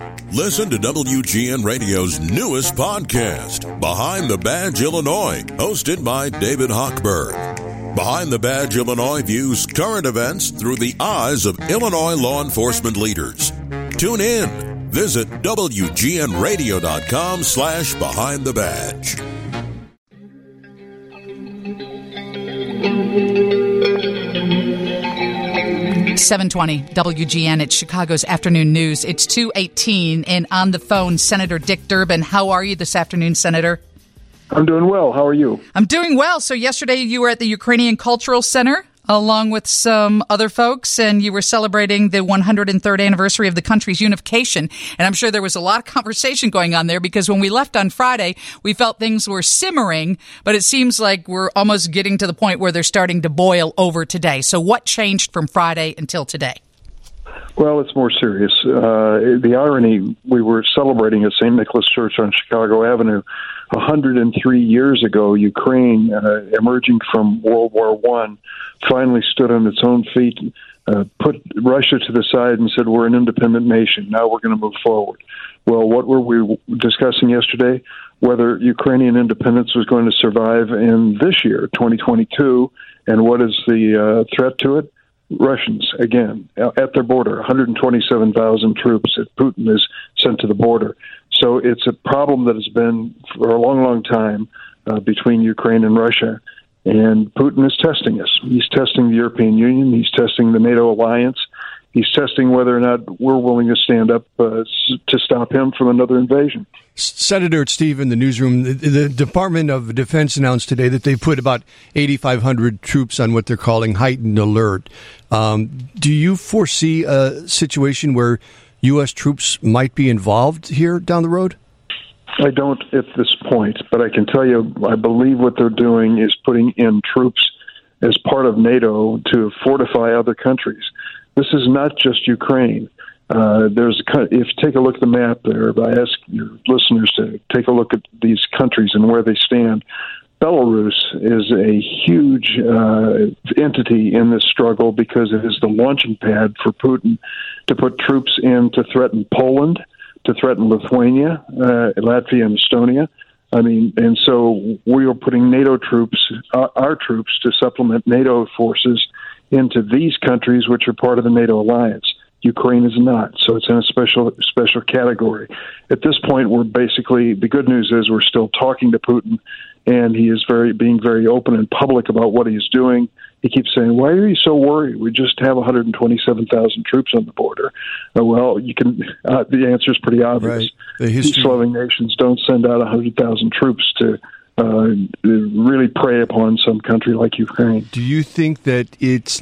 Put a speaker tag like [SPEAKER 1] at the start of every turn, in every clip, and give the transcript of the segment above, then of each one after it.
[SPEAKER 1] Listen to WGN Radio's newest podcast, Behind the Badge Illinois, hosted by David Hochberg. Behind the Badge Illinois views current events through the eyes of Illinois law enforcement leaders. Tune in. Visit WGNRadio.com/Behind the Badge.
[SPEAKER 2] .720 WGN. It's Chicago's afternoon news. It's 2:18, and on the phone, Senator Dick Durbin. How are you this afternoon, Senator?
[SPEAKER 3] I'm doing well. How are you?
[SPEAKER 2] I'm doing well. So yesterday you were at the Ukrainian Cultural Center along with some other folks, and you were celebrating the 103rd anniversary of the country's unification. And I'm sure there was a lot of conversation going on there, because when we left on Friday, we felt things were simmering, but it seems like we're almost getting to the point where they're starting to boil over today. So what changed from Friday until today?
[SPEAKER 3] Well, it's more serious. The irony, we were celebrating at St. Nicholas Church on Chicago Avenue 103 years ago. Ukraine, emerging from World War I, finally stood on its own feet, put Russia to the side and said, we're an independent nation. Now we're going to move forward. Well, what were we discussing yesterday? Whether Ukrainian independence was going to survive in this year, 2022, and what is the threat to it? Russians, again, at their border, 127,000 troops that Putin has sent to the border. So it's a problem that has been for a long, long time between Ukraine and Russia. And Putin is testing us. He's testing the European Union. He's testing the NATO alliance. He's testing whether or not we're willing to stand up to stop him from another invasion.
[SPEAKER 4] Senator, it's Steve in the newsroom. The Department of Defense announced today that they put about 8,500 troops on what they're calling heightened alert. Do you foresee a situation where U.S. troops might be involved here down the road?
[SPEAKER 3] I don't at this point, but I can tell you I believe what they're doing is putting in troops as part of NATO to fortify other countries. This is not just Ukraine. If you take a look at the map there, I ask your listeners to take a look at these countries and where they stand. Belarus is a huge entity in this struggle because it is the launching pad for Putin to put troops in to threaten Poland, to threaten Lithuania, Latvia, and Estonia. And so we are putting NATO troops, our troops, to supplement NATO forces into these countries, which are part of the NATO alliance. Ukraine is not, so it's in a special category. At this point, we're basically, the good news is we're still talking to Putin, and he is being very open and public about what he's doing. He keeps saying, why are you so worried? We just have 127,000 troops on the border. Well, the answer is pretty obvious. Right. Peace-loving nations don't send out 100,000 troops to really prey upon some country like Ukraine.
[SPEAKER 4] Do you think that it's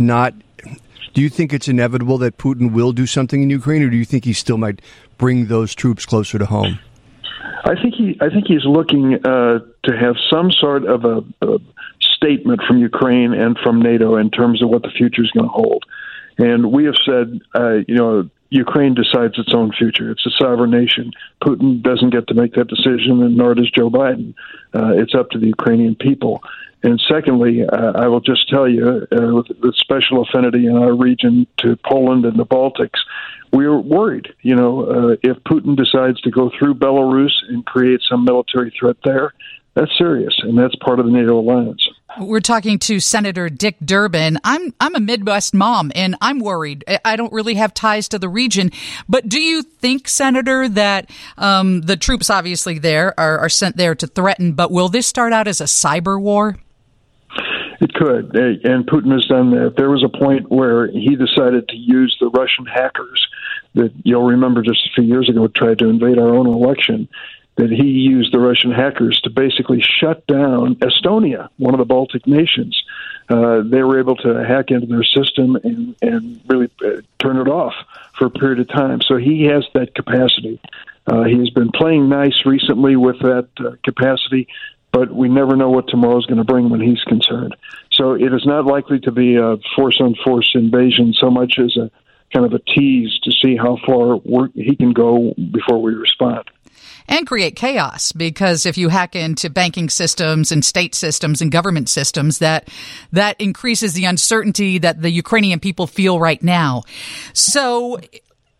[SPEAKER 4] inevitable that Putin will do something in Ukraine, or do you think he still might bring those troops closer to home?
[SPEAKER 3] I think he's looking to have some sort of a statement from Ukraine and from NATO in terms of what the future is going to hold. And we have said, Ukraine decides its own future. It's a sovereign nation. Putin doesn't get to make that decision, and nor does Joe Biden. It's up to the Ukrainian people. And secondly, I will just tell you, with special affinity in our region to Poland and the Baltics, we're worried. If Putin decides to go through Belarus and create some military threat there, that's serious, and that's part of the NATO alliance.
[SPEAKER 2] We're talking to Senator Dick Durbin. I'm a Midwest mom, and I'm worried. I don't really have ties to the region. But do you think, Senator, that the troops obviously there are sent there to threaten, but will this start out as a cyber war?
[SPEAKER 3] It could, and Putin has done that. There was a point where he decided to use the Russian hackers that you'll remember just a few years ago tried to invade our own election, that he used the Russian hackers to basically shut down Estonia, one of the Baltic nations. They were able to hack into their system and really turn it off for a period of time. So he has that capacity. He has been playing nice recently with that capacity, but we never know what tomorrow is going to bring when he's concerned. So it is not likely to be a force-on-force invasion so much as a kind of a tease to see how far he can go before we respond.
[SPEAKER 2] And create chaos, because if you hack into banking systems and state systems and government systems, that increases the uncertainty that the Ukrainian people feel right now. So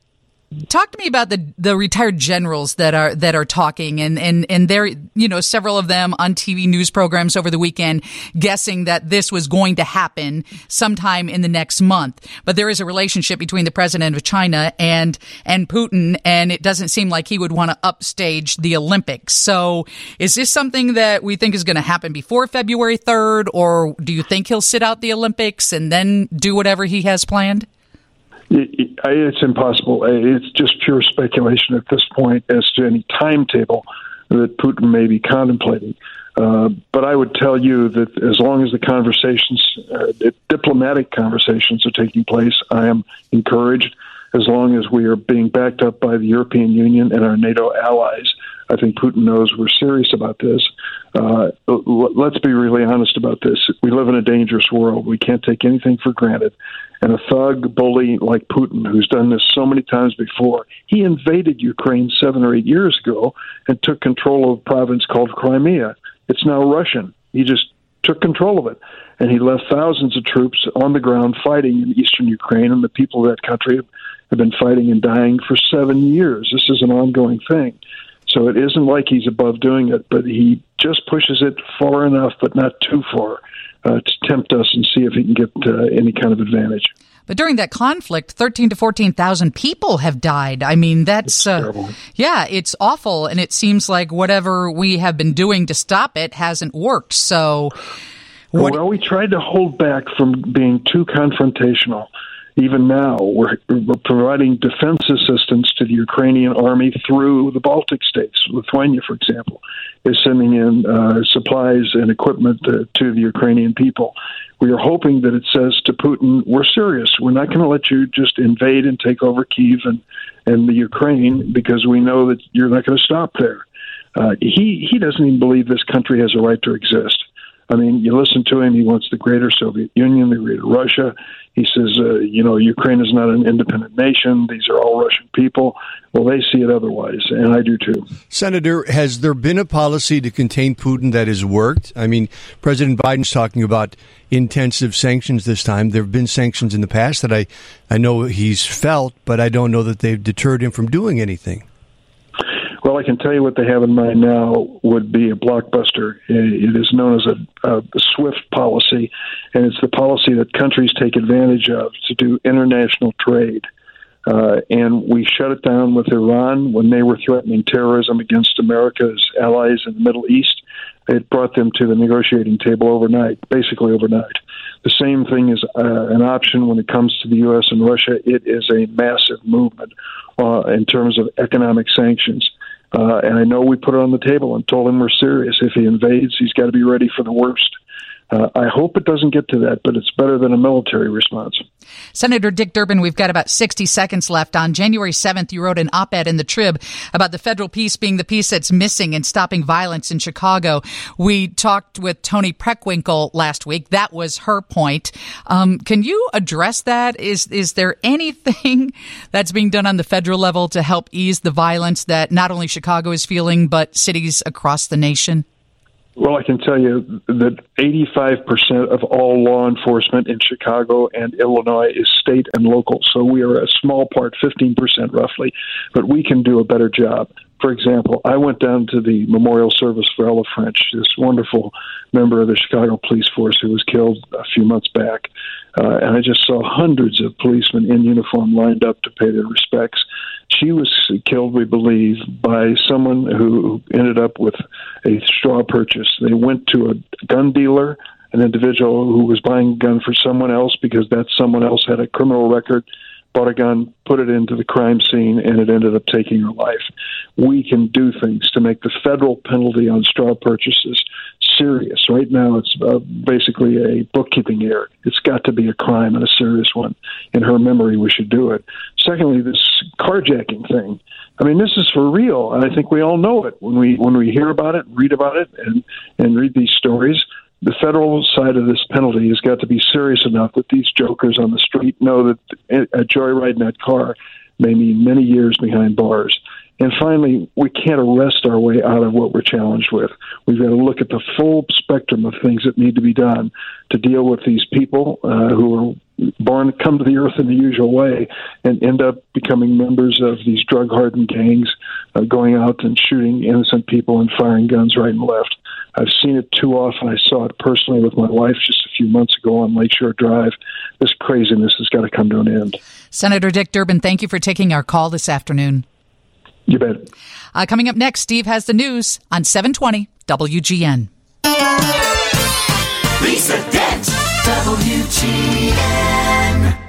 [SPEAKER 2] Talk to me about the retired generals that are talking, and there, several of them on TV news programs over the weekend guessing that this was going to happen sometime in the next month. But there is a relationship between the president of China and Putin, and it doesn't seem like he would want to upstage the Olympics. So is this something that we think is going to happen before February 3rd, or do you think he'll sit out the Olympics and then do whatever he has planned?
[SPEAKER 3] It's impossible. It's just pure speculation at this point as to any timetable that Putin may be contemplating. But I would tell you that as long as the conversations, diplomatic conversations are taking place, I am encouraged. As long as we are being backed up by the European Union and our NATO allies, I think Putin knows we're serious about this. Let's be really honest about this. We live in a dangerous world. We can't take anything for granted. And a thug bully like Putin, who's done this so many times before, he invaded Ukraine 7 or 8 years ago and took control of a province called Crimea. It's now Russian. He just took control of it. And he left thousands of troops on the ground fighting in eastern Ukraine, and the people of that country have been fighting and dying for 7 years. This is an ongoing thing. So it isn't like he's above doing it, but he just pushes it far enough, but not too far, to tempt us and see if he can get any kind of advantage.
[SPEAKER 2] But during that conflict, 13 to 14,000 people have died. I mean, that's terrible. It's awful. And it seems like whatever we have been doing to stop it hasn't worked. So,
[SPEAKER 3] well, we tried to hold back from being too confrontational. Even now, we're providing defense assistance to the Ukrainian army through the Baltic states. Lithuania, for example, is sending in supplies and equipment to the Ukrainian people. We are hoping that it says to Putin, we're serious. We're not going to let you just invade and take over Kyiv and the Ukraine, because we know that you're not going to stop there. He doesn't even believe this country has a right to exist. I mean, you listen to him, he wants the greater Soviet Union, the greater Russia. He says, Ukraine is not an independent nation. These are all Russian people. Well, they see it otherwise, and I do too. Senator,
[SPEAKER 4] has there been a policy to contain Putin that has worked? I mean, President Biden's talking about intensive sanctions this time. There have been sanctions in the past that I know he's felt, but I don't know that they've deterred him from doing anything.
[SPEAKER 3] Well, I can tell you what they have in mind now would be a blockbuster. It is known as a SWIFT policy, and it's the policy that countries take advantage of to do international trade. And we shut it down with Iran when they were threatening terrorism against America's allies in the Middle East. It brought them to the negotiating table overnight, basically overnight. The same thing is an option when it comes to the U.S. and Russia. It is a massive movement in terms of economic sanctions. And I know we put it on the table and told him we're serious. If he invades, he's got to be ready for the worst. I hope it doesn't get to that, but it's better than a military response.
[SPEAKER 2] Senator Dick Durbin, we've got about 60 seconds left. On January 7th, you wrote an op-ed in the Trib about the federal peace being the piece that's missing in stopping violence in Chicago. We talked with Toni Preckwinkle last week. That was her point. Can you address that? Is there anything that's being done on the federal level to help ease the violence that not only Chicago is feeling, but cities across the nation?
[SPEAKER 3] Well, I can tell you that 85% of all law enforcement in Chicago and Illinois is state and local. So we are a small part, 15% roughly, but we can do a better job. For example, I went down to the memorial service for Ella French, this wonderful member of the Chicago police force who was killed a few months back. And I just saw hundreds of policemen in uniform lined up to pay their respects. She was killed, we believe, by someone who ended up with a straw purchase. They went to a gun dealer, an individual who was buying a gun for someone else because that someone else had a criminal record, bought a gun, put it into the crime scene, and it ended up taking her life. We can do things to make the federal penalty on straw purchases serious. Right now, it's basically a bookkeeping error. It's got to be a crime and a serious one. In her memory, we should do it. Secondly, this carjacking thing. I mean, this is for real, and I think we all know it when we hear about it, read about it, and read these stories. The federal side of this penalty has got to be serious enough that these jokers on the street know that a joyride in that car may mean many years behind bars. And finally, we can't arrest our way out of what we're challenged with. We've got to look at the full spectrum of things that need to be done to deal with these people who are come to the earth in the usual way and end up becoming members of these drug-hardened gangs, going out and shooting innocent people and firing guns right and left. I've seen it too often. I saw it personally with my wife just a few months ago on Lakeshore Drive. This craziness has got to come to an end.
[SPEAKER 2] Senator Dick Durbin, thank you for taking our call this afternoon.
[SPEAKER 3] You bet.
[SPEAKER 2] Coming up next, Steve has the news on 720 WGN.
[SPEAKER 5] Lisa Dent, WGN.